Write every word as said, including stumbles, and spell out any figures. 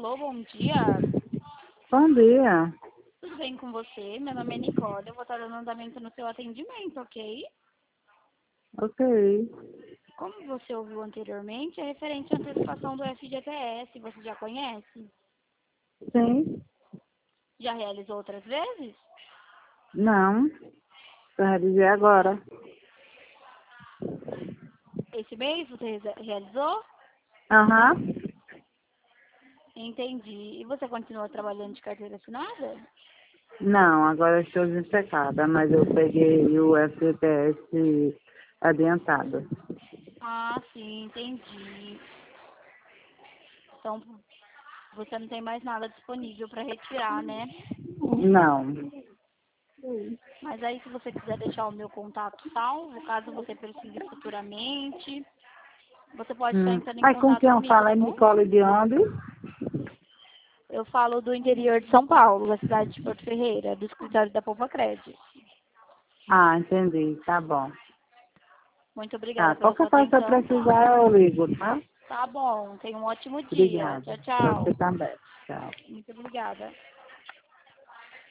Alô, bom dia. Bom dia. Tudo bem com você? Meu nome é Nicole. Eu vou estar dando andamento no seu atendimento, ok? Ok. Como você ouviu anteriormente, é referente à antecipação do F G T S. Você já conhece? Sim. Já realizou outras vezes? Não. Eu realizei agora. Esse mês você re- realizou? Aham. Entendi. E você continua trabalhando de carteira assinada? Não, agora eu estou desempregada, mas eu peguei o F G T S adiantado. Ah, sim, entendi. Então, você não tem mais nada disponível para retirar, né? Não. Mas aí, se você quiser deixar o meu contato salvo, caso você precise futuramente, você pode estar Hum. entrando em Aí com contato quem eu comigo, falo tá é bom? Nicole de onde? Eu falo do interior de São Paulo, da cidade de Porto Ferreira, do escritório da Poupa Cred. Ah, entendi. Tá bom. Muito obrigada Tá. pela sua Qualquer coisa que eu atenção. precisar, eu ligo, tá? Tá bom, tenha um ótimo dia. Obrigada. Tchau, Pra tchau. você também. Tchau. Muito obrigada.